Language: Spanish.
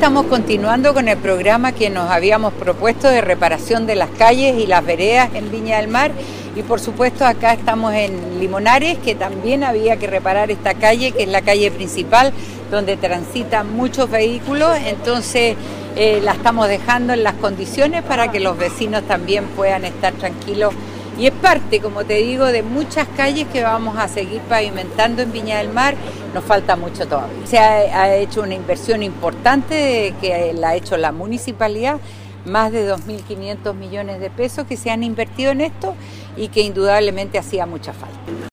estamos continuando con el programa que nos habíamos propuesto de reparación de las calles y las veredas en Viña del Mar. Y por supuesto acá estamos en Limonares, que también había que reparar esta calle, que es la calle principal, donde transitan muchos vehículos. Entonces la estamos dejando en las condiciones para que los vecinos también puedan estar tranquilos. Y es parte, como te digo, de muchas calles que vamos a seguir pavimentando en Viña del Mar. Nos falta mucho todavía. Se ha hecho una inversión importante que la ha hecho la municipalidad, más de 2.500 millones de pesos que se han invertido en esto y que indudablemente hacía mucha falta.